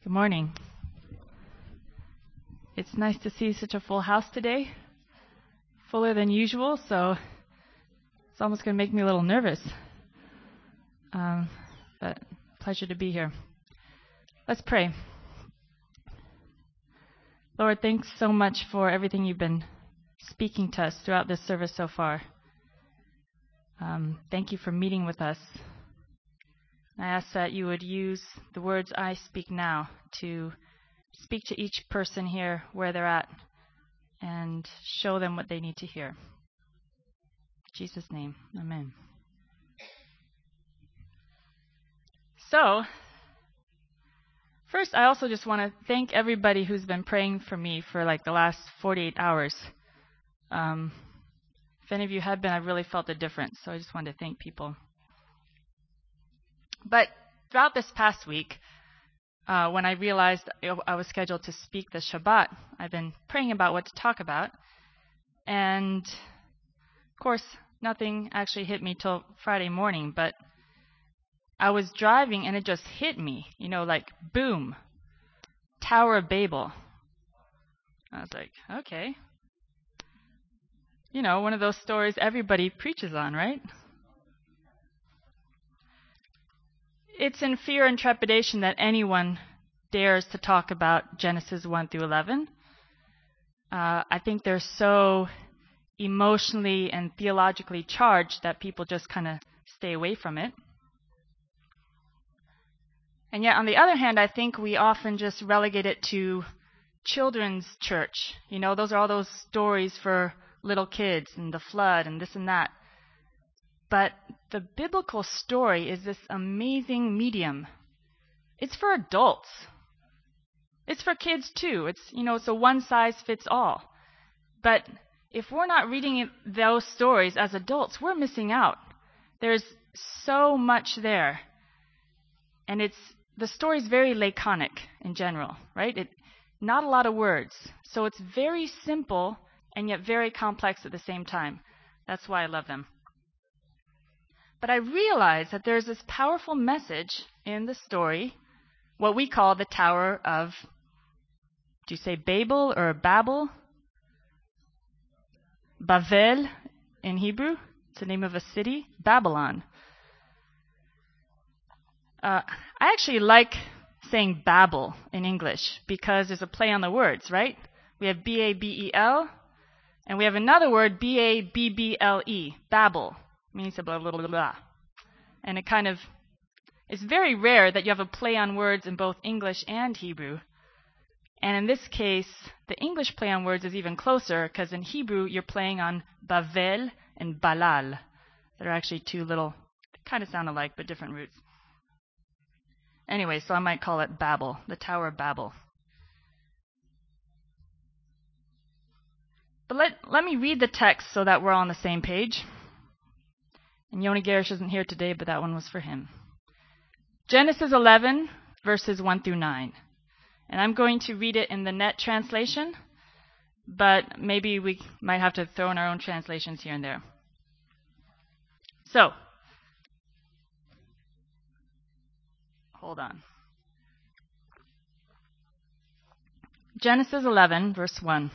Good morning. It's nice to see such a full house today, fuller than usual, so it's almost going to make me a little nervous. But pleasure to be here. Let's pray. Lord, thanks so much for everything you've been speaking to us throughout this service so far. Thank you for meeting with us. I ask that you would use the words I speak now to speak to each person here where they're at and show them what they need to hear. In Jesus' name, amen. So, first I also just want to thank everybody who's been praying for me for like the last 48 hours. If any of you have been, I've really felt the difference, so I just wanted to thank people. But throughout this past week, when I realized I was scheduled to speak this Shabbat, I've been praying about what to talk about. And, of course, nothing actually hit me till Friday morning, but I was driving and it just hit me, like, boom, Tower of Babel. I was like, okay. One of those stories everybody preaches on, right? It's in fear and trepidation that anyone dares to talk about Genesis 1 through 11. I think they're so emotionally and theologically charged that people just kind of stay away from it. And yet, on the other hand, I think we often just relegate it to children's church. Those are all those stories for little kids and the flood and this and that. But the biblical story is this amazing medium. It's for adults. It's for kids too. It's a one size fits all. But if we're not reading those stories as adults, we're missing out. There's so much there. And the story's very laconic in general, right? Not a lot of words. So it's very simple and yet very complex at the same time. That's why I love them. But I realized that there's this powerful message in the story, what we call the Tower of, do you say Babel or Babel? Bavel in Hebrew. It's the name of a city. Babylon. I actually like saying Babel in English because there's a play on the words, right? We have B-A-B-E-L, and we have another word, B-A-B-B-L-E, Babel. Means blah, blah, blah, blah. And it's very rare that you have a play on words in both English and Hebrew. And in this case, the English play on words is even closer because in Hebrew, you're playing on Bavel and Balal. They're actually two little, kind of sound alike, but different roots. Anyway, so I might call it Babel, the Tower of Babel. But let me read the text so that we're all on the same page. And Yoni Garish isn't here today, but that one was for him. Genesis 11, verses 1 through 9. And I'm going to read it in the Net translation, but maybe we might have to throw in our own translations here and there. So, hold on. Genesis 11, verse 1.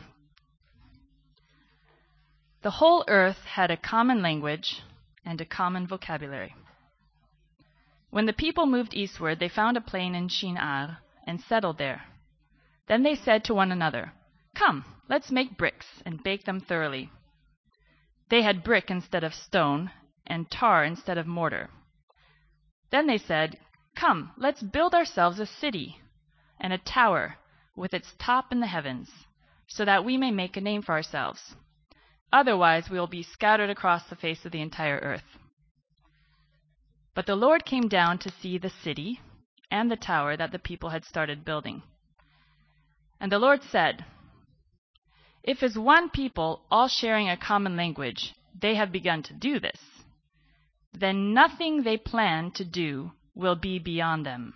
The whole earth had a common language and a common vocabulary. When the people moved eastward, they found a plain in Shinar and settled there. Then they said to one another, "Come, let's make bricks and bake them thoroughly." They had brick instead of stone and tar instead of mortar. Then they said, "Come, let's build ourselves a city and a tower with its top in the heavens, so that we may make a name for ourselves. Otherwise, we will be scattered across the face of the entire earth." But the Lord came down to see the city and the tower that the people had started building. And the Lord said, "If as one people, all sharing a common language, they have begun to do this, then nothing they plan to do will be beyond them.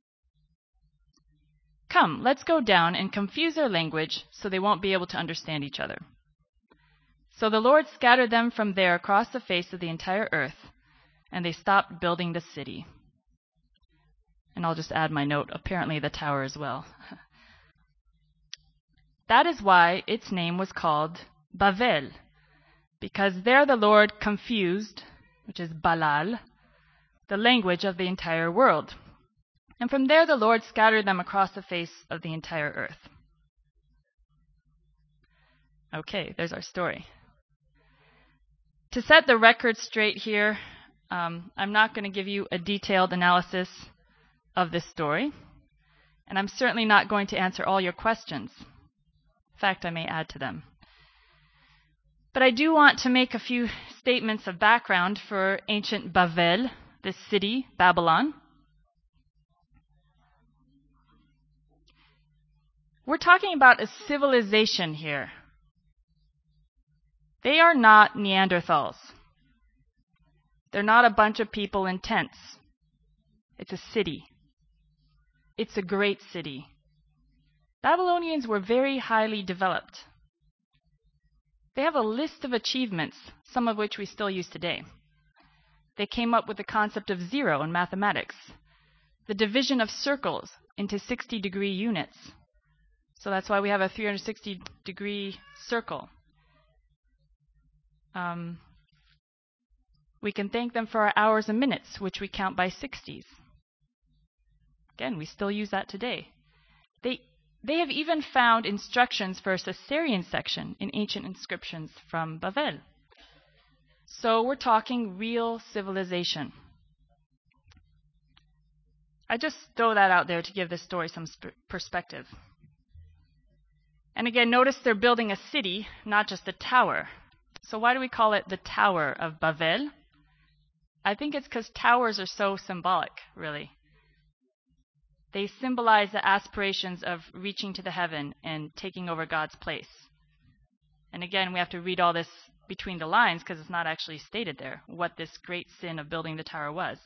Come, let's go down and confuse their language so they won't be able to understand each other." So the Lord scattered them from there across the face of the entire earth, and they stopped building the city. And I'll just add my note, apparently the tower as well. That is why its name was called Bavel, because there the Lord confused, which is Balal, the language of the entire world. And from there the Lord scattered them across the face of the entire earth. Okay, there's our story. To set the record straight here, I'm not going to give you a detailed analysis of this story, and I'm certainly not going to answer all your questions. In fact, I may add to them. But I do want to make a few statements of background for ancient Bavel, this city, Babylon. We're talking about a civilization here. They are not Neanderthals. They're not a bunch of people in tents. It's a city. It's a great city. Babylonians were very highly developed. They have a list of achievements, some of which we still use today. They came up with the concept of zero in mathematics, the division of circles into 60-degree units. So that's why we have a 360-degree circle. We can thank them for our hours and minutes, which we count by 60s. Again, we still use that today. They have even found instructions for a Caesarean section in ancient inscriptions from Bavel. So we're talking real civilization. I just throw that out there to give this story some perspective. And again, notice they're building a city, not just a tower. So why do we call it the Tower of Bavel? I think it's because towers are so symbolic, really. They symbolize the aspirations of reaching to the heaven and taking over God's place. And again, we have to read all this between the lines because it's not actually stated there what this great sin of building the tower was.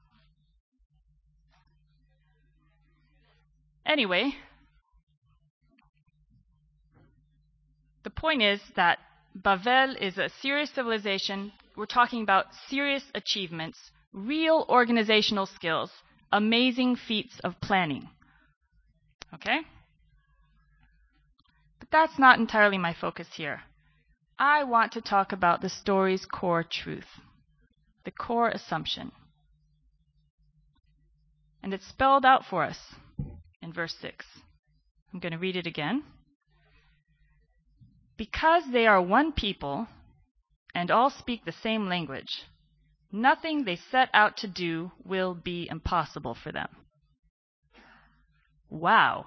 Anyway, the point is that Bavel is a serious civilization. We're talking about serious achievements, real organizational skills, amazing feats of planning. Okay? But that's not entirely my focus here. I want to talk about the story's core truth, the core assumption. And it's spelled out for us in verse 6. I'm going to read it again. Because they are one people and all speak the same language, nothing they set out to do will be impossible for them. Wow.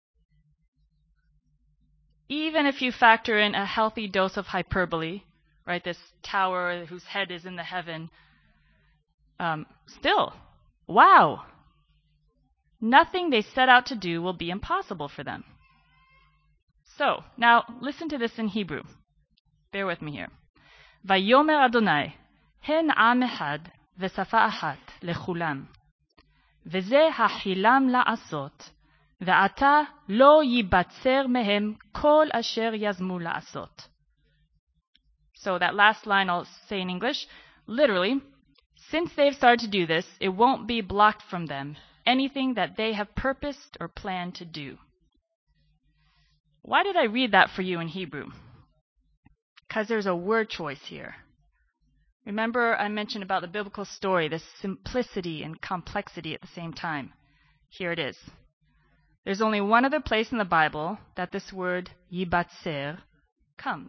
Even if you factor in a healthy dose of hyperbole, right, this tower whose head is in the heaven, still, wow. Nothing they set out to do will be impossible for them. So, now listen to this in Hebrew. Bear with me here. Vayomer Adonai, hen am echad v'safa achat lechulam, v'zeh hachilam la'asot, ve'ata lo yibatzer mehem kol asher yazmu la'asot. So that last line I'll say in English. Literally, since they've started to do this, it won't be blocked from them anything that they have purposed or planned to do. Why did I read that for you in Hebrew? Because there's a word choice here. Remember I mentioned about the biblical story, this simplicity and complexity at the same time. Here it is. There's only one other place in the Bible that this word yibatzer comes.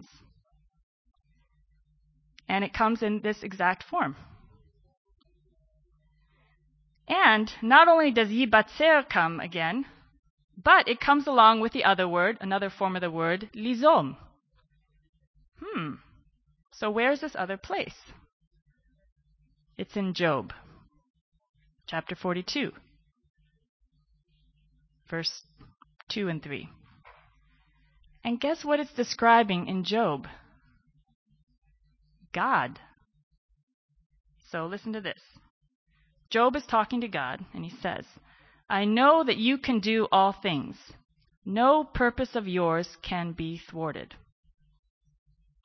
And it comes in this exact form. And not only does yibatzer come again, but it comes along with the other word, another form of the word, lizom. So where's this other place? It's in Job, chapter 42, verse 2 and 3. And guess what it's describing in Job? God. So listen to this. Job is talking to God, and he says, I know that you can do all things. No purpose of yours can be thwarted.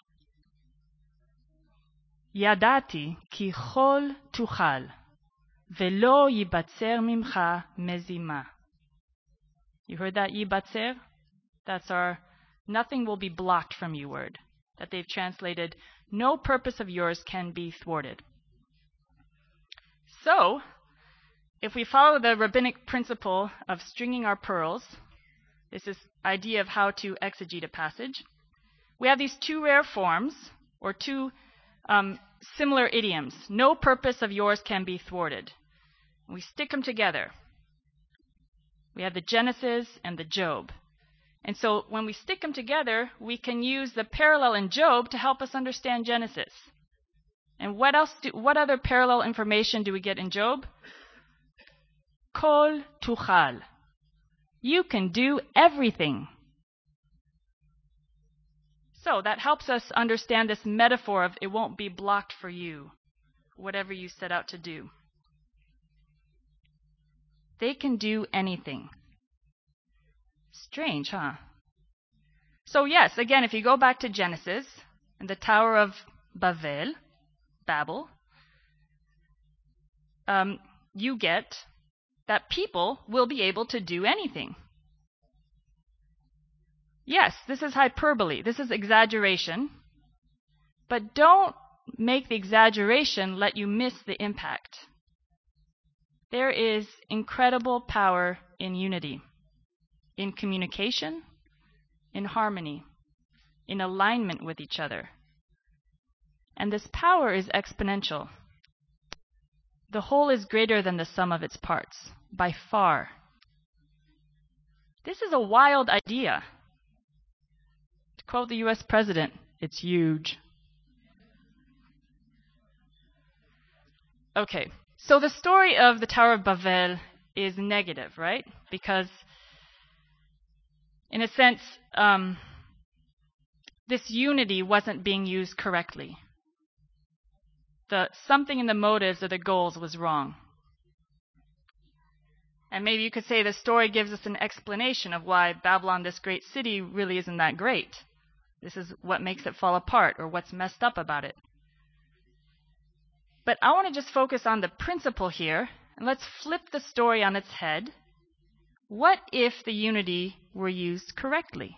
Yadati ki chol tuchal, Velo yibatzer mimcha mezima. You heard that, yibatzer? That's our nothing will be blocked from you word, that they've translated, no purpose of yours can be thwarted. So, if we follow the rabbinic principle of stringing our pearls, this is idea of how to exegete a passage, we have these two rare forms, or two similar idioms. No purpose of yours can be thwarted. We stick them together. We have the Genesis and the Job. And so when we stick them together, we can use the parallel in Job to help us understand Genesis. And what other parallel information do we get in Job? Kol tuchal. You can do everything. So that helps us understand this metaphor of it won't be blocked for you, whatever you set out to do. They can do anything. Strange, huh? So yes, again, if you go back to Genesis and the Tower of Babel, you get that people will be able to do anything. Yes, this is hyperbole. This is exaggeration. But don't make the exaggeration let you miss the impact. There is incredible power in unity, in communication, in harmony, in alignment with each other. And this power is exponential. The whole is greater than the sum of its parts, by far. This is a wild idea. To quote the U.S. president, it's huge. Okay, so the story of the Tower of Babel is negative, right? Because, in a sense, this unity wasn't being used correctly. Something in the motives or the goals was wrong. And maybe you could say the story gives us an explanation of why Babylon, this great city, really isn't that great. This is what makes it fall apart or what's messed up about it. But I want to just focus on the principle here, and let's flip the story on its head. What if the unity were used correctly?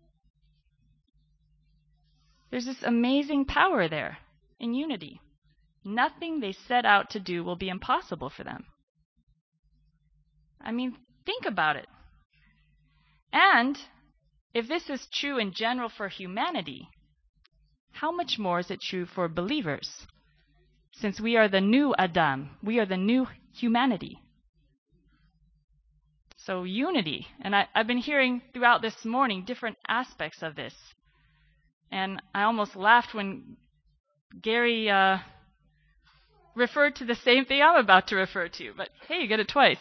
There's this amazing power there in unity. Nothing they set out to do will be impossible for them. I mean, think about it. And if this is true in general for humanity, how much more is it true for believers? Since we are the new Adam, we are the new humanity. So unity, and I've been hearing throughout this morning different aspects of this. And I almost laughed when Gary referred to the same thing I'm about to refer to, but hey, you get it twice.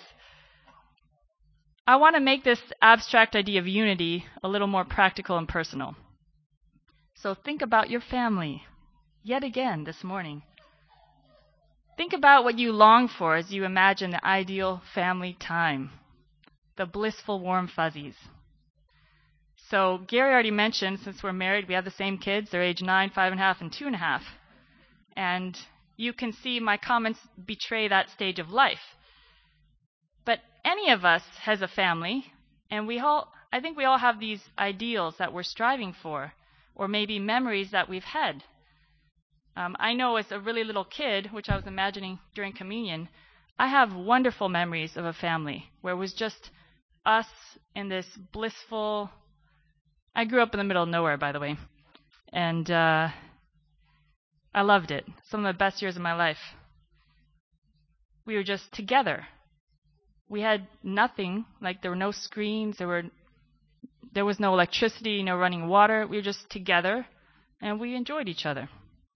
I want to make this abstract idea of unity a little more practical and personal. So think about your family, yet again this morning. Think about what you long for as you imagine the ideal family time, the blissful warm fuzzies. So Gary already mentioned, since we're married, we have the same kids. They're age 9, 5.5, and 2.5. And you can see my comments betray that stage of life. But any of us has a family, and I think we all have these ideals that we're striving for, or maybe memories that we've had. I know as a really little kid, which I was imagining during communion, I have wonderful memories of a family where it was just us in this blissful... I grew up in the middle of nowhere, by the way, and I loved it. Some of the best years of my life. We were just together. We had nothing, like there were no screens, there was no electricity, no running water. We were just together, and we enjoyed each other.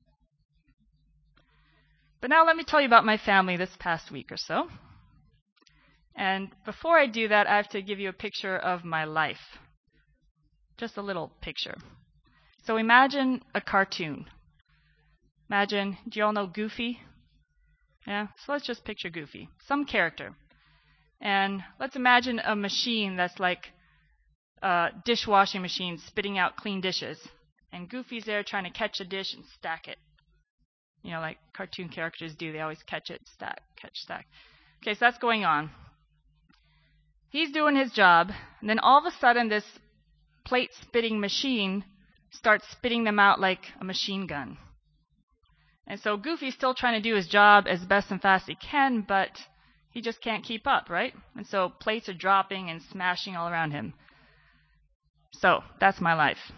But now let me tell you about my family this past week or so. And before I do that, I have to give you a picture of my life. Just a little picture. So imagine a cartoon. Do you all know Goofy? Yeah? So let's just picture Goofy. Some character. And let's imagine a machine that's like a dishwashing machine spitting out clean dishes. And Goofy's there trying to catch a dish and stack it. Like cartoon characters do. They always catch it, stack, catch, stack. Okay, so that's going on. He's doing his job, and then all of a sudden this plate spitting machine starts spitting them out like a machine gun. And so Goofy's still trying to do his job as best and fast he can, but he just can't keep up, right? And so plates are dropping and smashing all around him. So that's my life.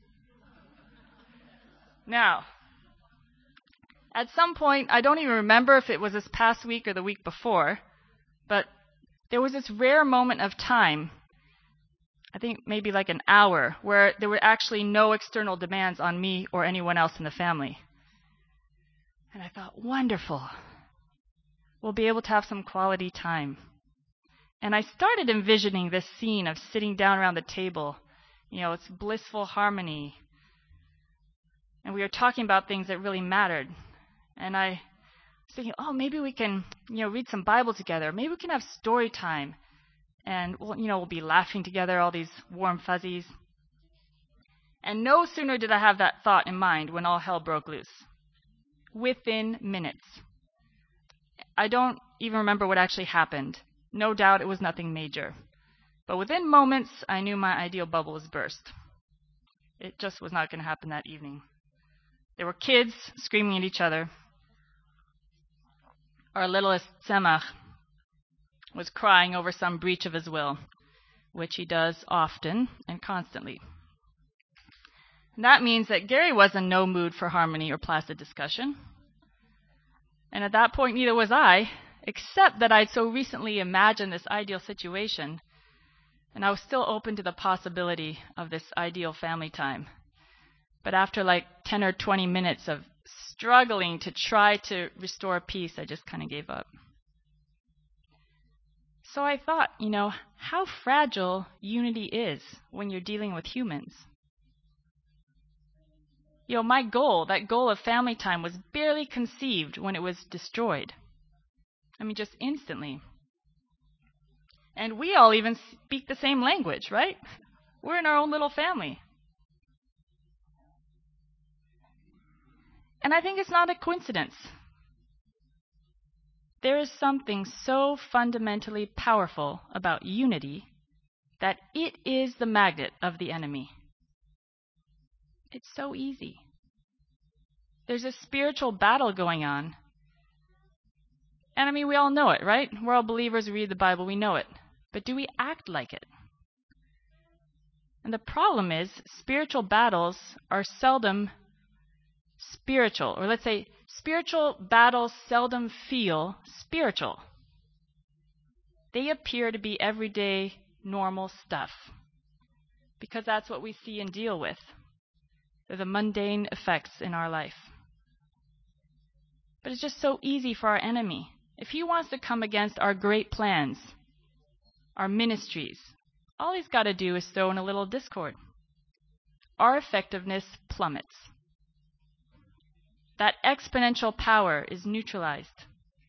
Now, at some point, I don't even remember if it was this past week or the week before, but there was this rare moment of time, I think maybe like an hour, where there were actually no external demands on me or anyone else in the family. And I thought, wonderful. We'll be able to have some quality time. And I started envisioning this scene of sitting down around the table. It's blissful harmony. And we were talking about things that really mattered. And I was thinking, maybe we can, read some Bible together. Maybe we can have story time. And, we'll be laughing together, all these warm fuzzies. And no sooner did I have that thought in mind when all hell broke loose. Within minutes. I don't even remember what actually happened. No doubt it was nothing major. But within moments, I knew my ideal bubble was burst. It just was not going to happen that evening. There were kids screaming at each other. Our littlest Tzemach was crying over some breach of his will, which he does often and constantly. And that means that Gary was in no mood for harmony or placid discussion. And at that point, neither was I, except that I'd so recently imagined this ideal situation, and I was still open to the possibility of this ideal family time. But after like 10 or 20 minutes of struggling to try to restore peace, I just kind of gave up. So I thought, how fragile unity is when you're dealing with humans. My goal, that goal of family time, was barely conceived when it was destroyed. Just instantly. And we all even speak the same language, right? We're in our own little family. And I think it's not a coincidence. There is something so fundamentally powerful about unity that it is the magnet of the enemy. It's so easy. There's a spiritual battle going on. And we all know it, right? We're all believers, we read the Bible, we know it. But do we act like it? And the problem is, spiritual battles are seldom spiritual. Or let's say, spiritual battles seldom feel spiritual. They appear to be everyday, normal stuff. Because that's what we see and deal with. They're the mundane effects in our life. But it's just so easy for our enemy. If he wants to come against our great plans, our ministries, all he's got to do is throw in a little discord. Our effectiveness plummets. That exponential power is neutralized.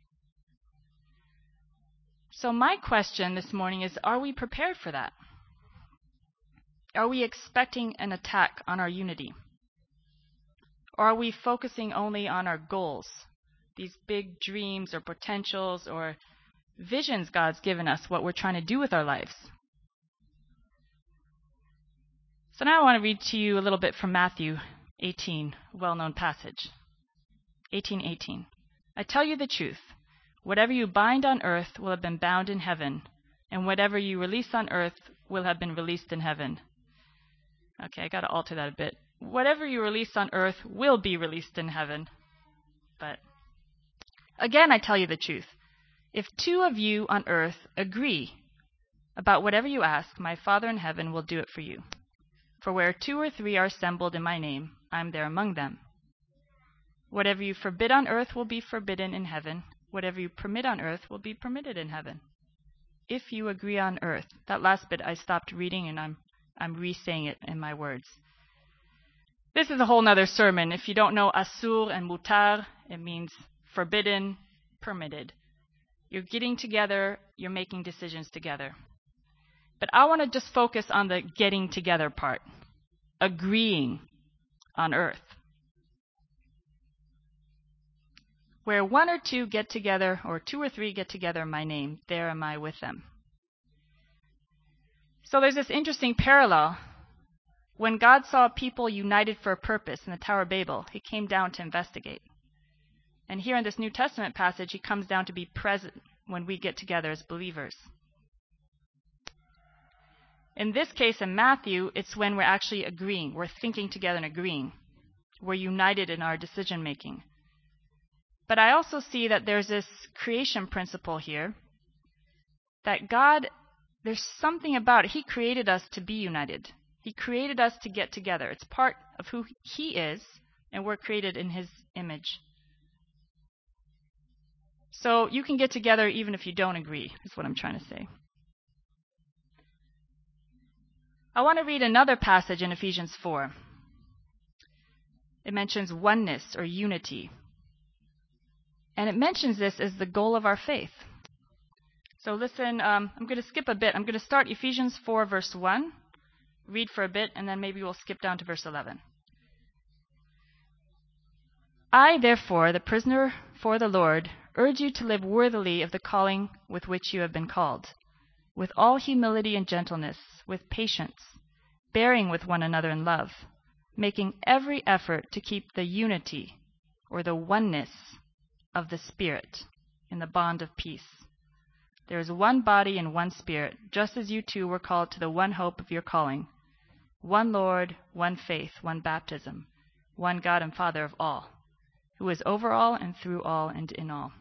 So my question this morning is, are we prepared for that? Are we expecting an attack on our unity? Or are we focusing only on our goals, these big dreams or potentials or visions God's given us, what we're trying to do with our lives? So now I want to read to you a little bit from Matthew 18, well-known passage. 18:18. I tell you the truth. Whatever you bind on earth will have been bound in heaven, and whatever you release on earth will have been released in heaven. Okay, I got to alter that a bit. Whatever you release on earth will be released in heaven. But again, I tell you the truth. If two of you on earth agree about whatever you ask, my Father in heaven will do it for you. For where 2 or 3 are assembled in my name, I am there among them. Whatever you forbid on earth will be forbidden in heaven. Whatever you permit on earth will be permitted in heaven. If you agree on earth. That last bit I stopped reading and I'm re-saying it in my words. This is a whole nother sermon. If you don't know asur and mutar, it means forbidden, permitted. You're getting together, you're making decisions together. But I want to just focus on the getting together part. Agreeing on earth. Where one or two get together, or two or three get together in my name, there am I with them. So there's this interesting parallel. When God saw people united for a purpose in the Tower of Babel, he came down to investigate. And here in this New Testament passage, he comes down to be present when we get together as believers. In this case, in Matthew, it's when we're actually agreeing. We're thinking together and agreeing. We're united in our decision making. But I also see that there's this creation principle here, that God, there's something about it. He created us to be united. He created us to get together. It's part of who he is, and we're created in his image. So you can get together even if you don't agree, is what I'm trying to say. I want to read another passage in Ephesians 4. It mentions oneness or unity. And it mentions this as the goal of our faith. So listen, I'm going to skip a bit. I'm going to start Ephesians 4, verse 1, read for a bit, and then maybe we'll skip down to verse 11. I, therefore, the prisoner for the Lord, urge you to live worthily of the calling with which you have been called, with all humility and gentleness, with patience, bearing with one another in love, making every effort to keep the unity or the oneness of the Spirit in the bond of peace. There is one body and one Spirit, just as you two were called to the one hope of your calling, one Lord, one faith, one baptism, one God and Father of all, who is over all and through all and in all.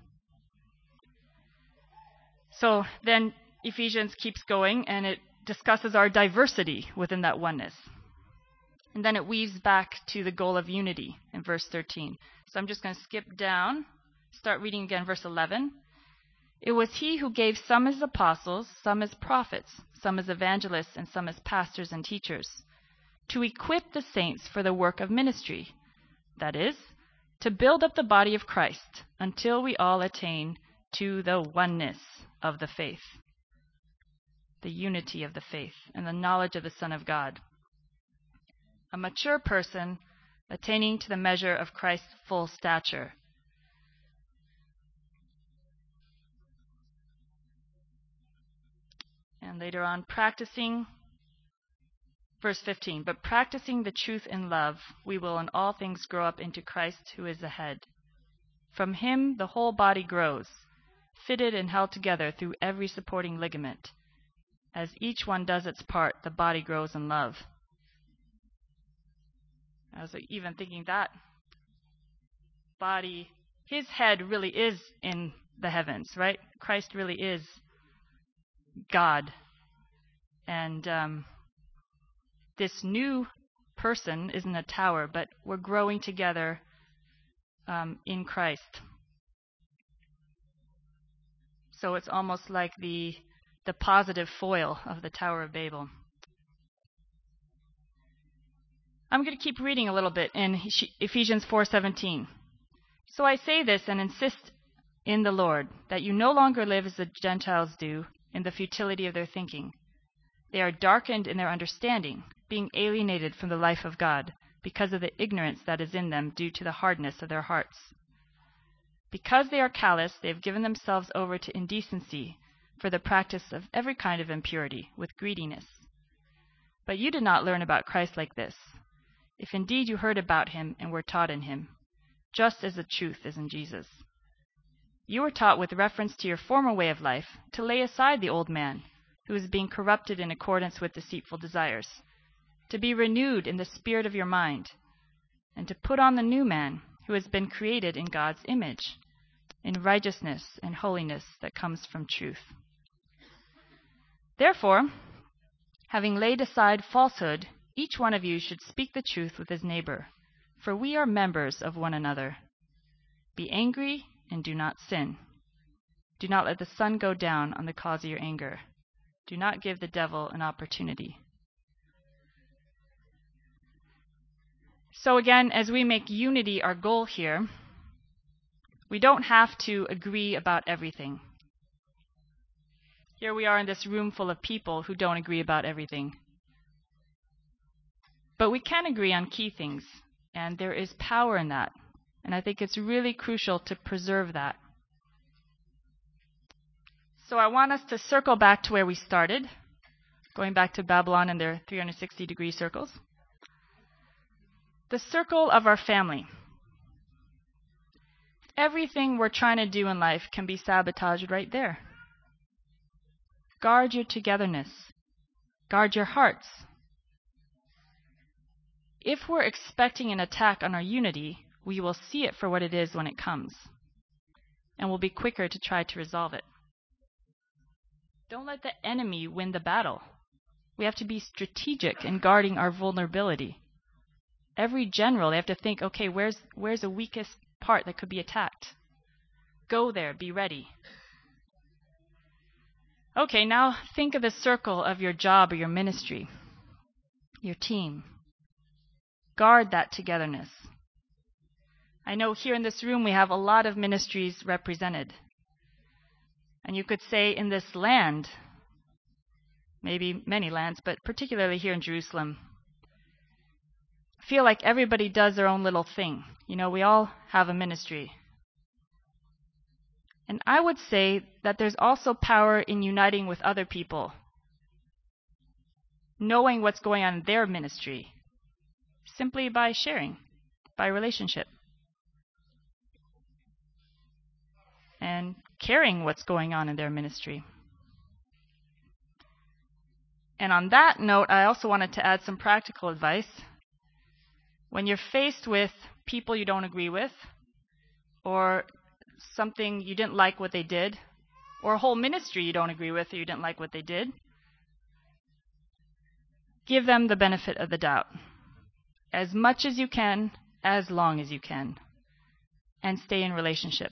So then Ephesians keeps going, and it discusses our diversity within that oneness. And then it weaves back to the goal of unity in verse 13. So I'm just going to skip down, start reading again verse 11. It was he who gave some as apostles, some as prophets, some as evangelists, and some as pastors and teachers, to equip the saints for the work of ministry, that is, to build up the body of Christ until we all attain to the oneness of the faith, the unity of the faith, and the knowledge of the Son of God, a mature person attaining to the measure of Christ's full stature. And later on, practicing, verse 15, but practicing the truth in love, we will in all things grow up into Christ who is the head. From him the whole body grows, fitted and held together through every supporting ligament. As each one does its part, the body grows in love. I was even thinking that body, his head really is in the heavens, right? Christ really is God. And this new person isn't a tower, but we're growing together in Christ. So it's almost like the positive foil of the Tower of Babel. I'm going to keep reading a little bit in Ephesians 4:17. So I say this and insist in the Lord, that you no longer live as the Gentiles do in the futility of their thinking. They are darkened in their understanding, being alienated from the life of God, because of the ignorance that is in them due to the hardness of their hearts. Because they are callous, they have given themselves over to indecency, for the practice of every kind of impurity, with greediness. But you did not learn about Christ like this, if indeed you heard about him and were taught in him, just as the truth is in Jesus. You were taught with reference to your former way of life to lay aside the old man, who is being corrupted in accordance with deceitful desires, to be renewed in the spirit of your mind, and to put on the new man, who has been created in God's image, in righteousness and holiness that comes from truth. Therefore, having laid aside falsehood, each one of you should speak the truth with his neighbor, for we are members of one another. Be angry and do not sin. Do not let the sun go down on the cause of your anger. Do not give the devil an opportunity. So again, as we make unity our goal here, we don't have to agree about everything. Here we are in this room full of people who don't agree about everything. But we can agree on key things, and there is power in that. And I think it's really crucial to preserve that. So I want us to circle back to where we started, going back to Babylon and their 360-degree circles. The circle of our family. Everything we're trying to do in life can be sabotaged right there. Guard your togetherness. Guard your hearts. If we're expecting an attack on our unity, we will see it for what it is when it comes, and we'll be quicker to try to resolve it. Don't let the enemy win the battle. We have to be strategic in guarding our vulnerability. Every general, they have to think, okay, where's the weakest part that could be attacked? Go there, be ready. Okay, now think of the circle of your job or your ministry, your team. Guard that togetherness. I know here in this room we have a lot of ministries represented. And you could say in this land, maybe many lands, but particularly here in Jerusalem, feel like everybody does their own little thing. You know, we all have a ministry. And I would say that there's also power in uniting with other people, knowing what's going on in their ministry, simply by sharing, by relationship, and caring what's going on in their ministry. And on that note, I also wanted to add some practical advice. When you're faced with people you don't agree with, or something you didn't like what they did, or a whole ministry you don't agree with or you didn't like what they did, give them the benefit of the doubt. As much as you can, as long as you can. And stay in relationship.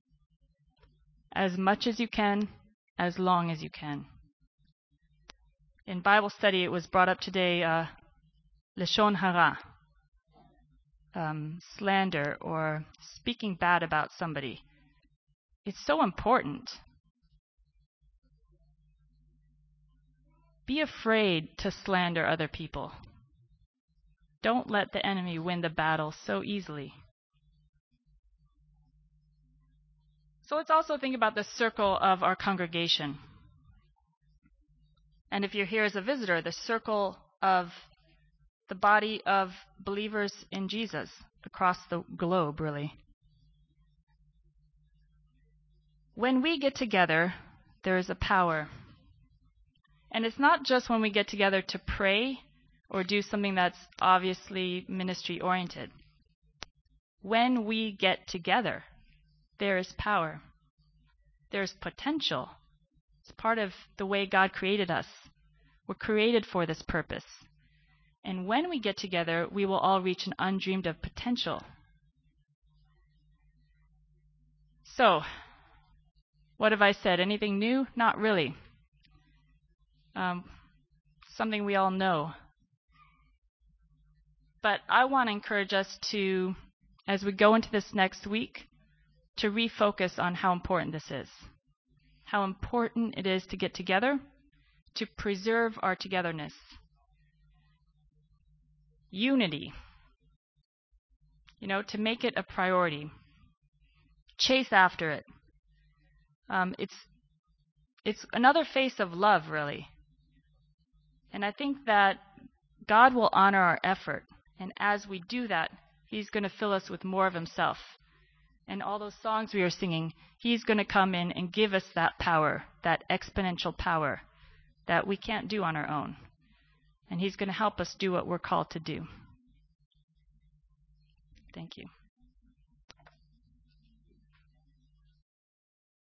As much as you can, as long as you can. In Bible study, it was brought up today, Lashon Hara, slander or speaking bad about somebody. It's so important. Be afraid to slander other people. Don't let the enemy win the battle so easily. So let's also think about the circle of our congregation. And if you're here as a visitor, the circle of the body of believers in Jesus across the globe, really. When we get together, there is a power. And it's not just when we get together to pray or do something that's obviously ministry-oriented. When we get together, there is power. There's potential. It's part of the way God created us. We're created for this purpose. And when we get together, we will all reach an undreamed of potential. So, what have I said? Anything new? Not really. Something we all know. But I want to encourage us to, as we go into this next week, to refocus on how important this is. How important it is to get together, to preserve our togetherness. Unity. You know, to make it a priority. Chase after it. It's another face of love, really. And I think that God will honor our effort. And as we do that, He's going to fill us with more of Himself. And all those songs we are singing, He's going to come in and give us that power, that exponential power that we can't do on our own. And He's going to help us do what we're called to do. Thank you.